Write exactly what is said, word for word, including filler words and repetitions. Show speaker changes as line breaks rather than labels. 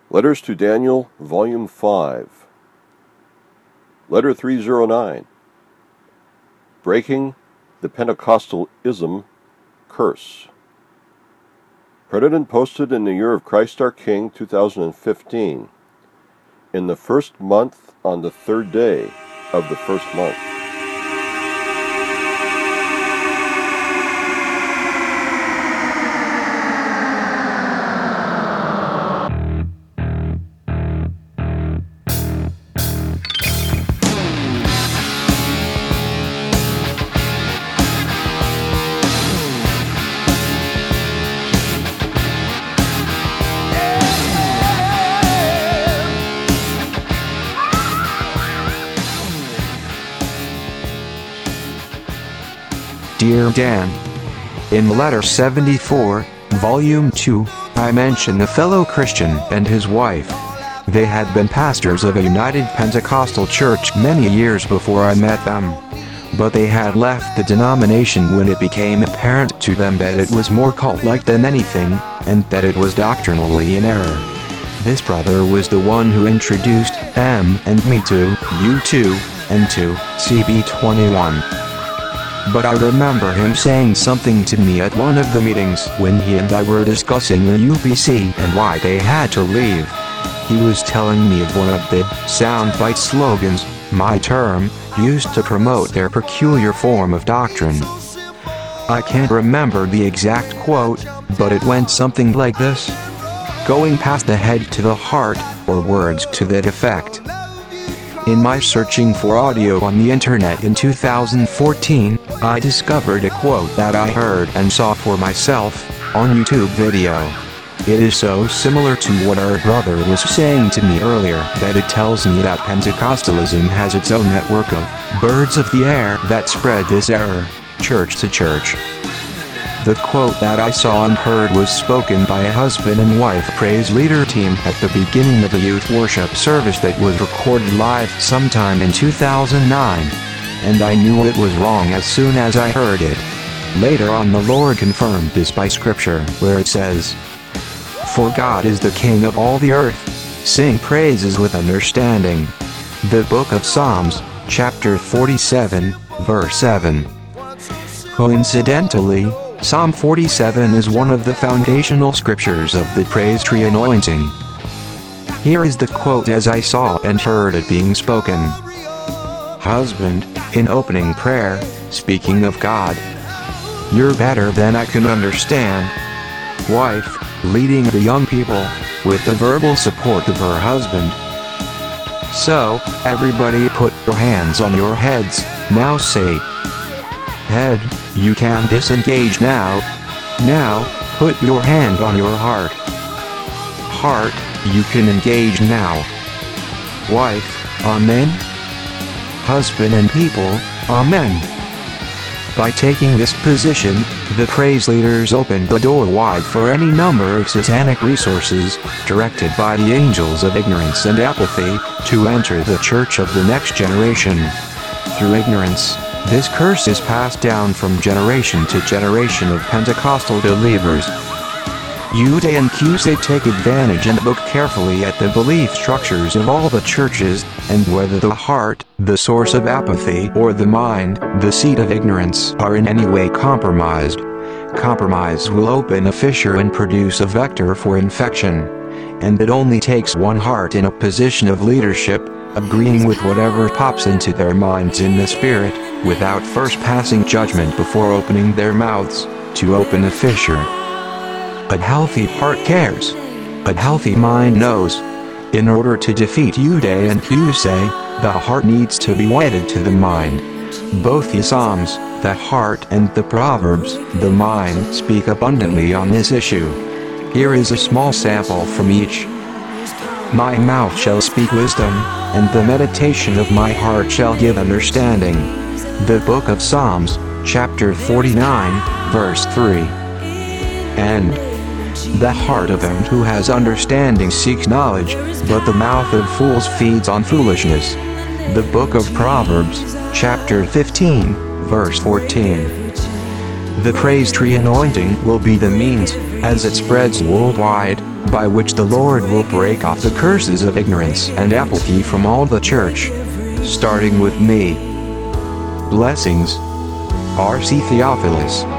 Letters to Daniel, Volume five. Letter three oh nine. Breaking the Pentecostalism Curse. Printed and posted in the year of Christ our King, two thousand fifteen. In the first month, on the third day of the first month.
Dear Dan, in letter seventy-four, volume two, I mention a fellow Christian and his wife. They had been pastors of a United Pentecostal church many years before I met them. But they had left the denomination when it became apparent to them that it was more cult-like than anything, and that it was doctrinally in error. This brother was the one who introduced M and me to U two and to C B twenty-one. But I remember him saying something to me at one of the meetings when he and I were discussing the U P C and why they had to leave. He was telling me of one of the soundbite slogans, my term, used to promote their peculiar form of doctrine. I can't remember the exact quote, but it went something like this: going past the head to the heart, or words to that effect. In my searching for audio on the internet in two thousand fourteen, I discovered a quote that I heard and saw for myself on YouTube video. It is so similar to what our brother was saying to me earlier that it tells me that Pentecostalism has its own network of birds of the air that spread this error, church to church. The quote that I saw and heard was spoken by a husband and wife praise leader team at the beginning of a youth worship service that was recorded live sometime in two thousand nine. And I knew it was wrong as soon as I heard it. Later on, the Lord confirmed this by scripture, where it says, "For God is the King of all the earth. Sing praises with understanding." The book of Psalms, chapter forty-seven, verse seven. Coincidentally, Psalm forty-seven is one of the foundational scriptures of the Praise Tree anointing. Here is the quote as I saw and heard it being spoken. Husband, in opening prayer, speaking of God. You're better than I can understand. Wife, leading the young people, with the verbal support of her husband. So, everybody put your hands on your heads, now say. Head, you can disengage now. Now, put your hand on your heart. Heart, you can engage now. Wife, amen? Husband and people, amen. By taking this position, the praise leaders opened the door wide for any number of satanic resources, directed by the angels of ignorance and apathy, to enter the church of the next generation. Through ignorance, this curse is passed down from generation to generation of Pentecostal believers. U D and Q C take advantage and look carefully at the belief structures of all the churches, and whether the heart, the source of apathy, or the mind, the seat of ignorance, are in any way compromised. Compromise will open a fissure and produce a vector for infection. And it only takes one heart in a position of leadership, agreeing with whatever pops into their minds in the spirit, without first passing judgment before opening their mouths, to open a fissure. A healthy heart cares. A healthy mind knows. In order to defeat U D A and Q C, the heart needs to be wedded to the mind. Both the Psalms, the heart, and the Proverbs, the mind, speak abundantly on this issue. Here is a small sample from each. My mouth shall speak wisdom, and the meditation of my heart shall give understanding. The book of Psalms, chapter forty-nine, verse three. And the heart of him who has understanding seeks knowledge, but the mouth of fools feeds on foolishness. The book of Proverbs, chapter fifteen, verse fourteen. The praise tree anointing will be the means, as it spreads worldwide, by which the Lord will break off the curses of ignorance and apathy from all the church, starting with me. Blessings. R C Theophilus.